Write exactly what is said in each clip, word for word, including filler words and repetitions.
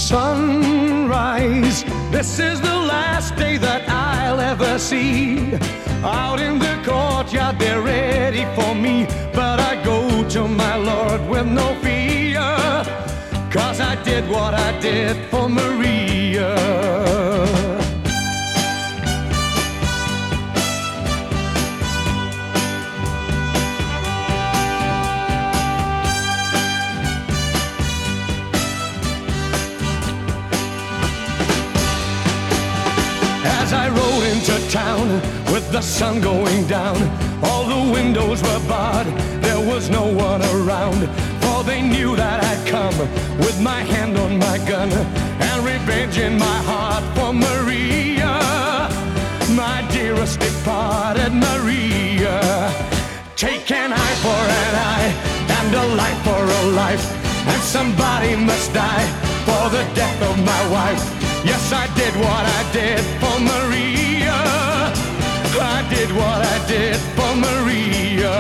Sunrise, this is the last day that I'll ever see. Out in the courtyard, they're ready for me. But I go to my Lord with no fear, 'cause I did what I did for Maria. As I rode into town with the sun going down, all the windows were barred, there was no one around. For they knew that I'd come with my hand on my gun and revenge in my heart for Maria, my dearest departed Maria. Take an eye for an eye and a life for a life, and somebody must die for the death of my wife. Yes, I did what I did for Maria. I did what I did for Maria.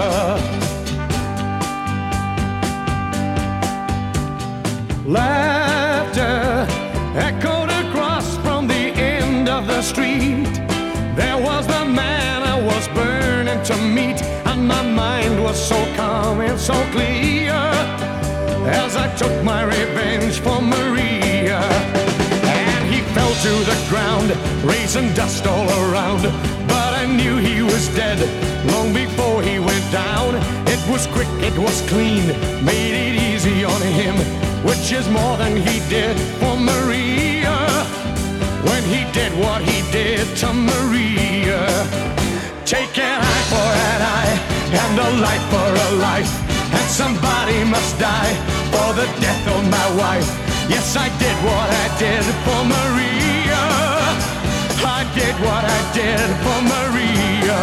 Laughter echoed across from the end of the street. There was the man I was burning to meet, and my mind was so calm and so clear as I took my revenge for Maria. Fell to the ground, raising dust all around. But I knew he was dead long before he went down. It was quick, it was clean, made it easy on him, which is more than he did for Maria. When he did what he did to Maria. Take an eye for an eye and a life for a life, and somebody must die for the death of my wife. Yes, I did what I did for Maria. I did what I did for Maria.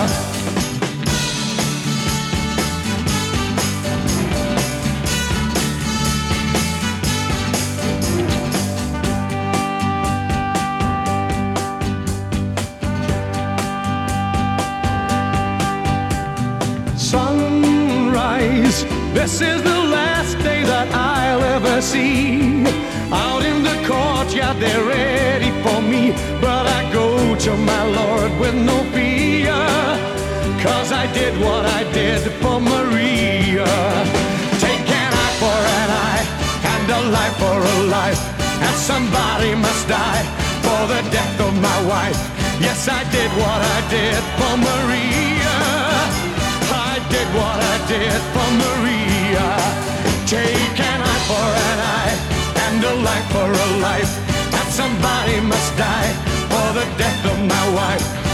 Sunrise, this is the last day that I'll ever see. Out in the courtyard, they're ready for me. But I go to my Lord with no fear, 'cause I did what I did for Maria. Take an eye for an eye and a life for a life, and somebody must die for the death of my wife. Yes, I did what I did for Maria. I did what I did for Maria. Take an eye for an eye and a life for a life, and somebody must die for the death of my wife.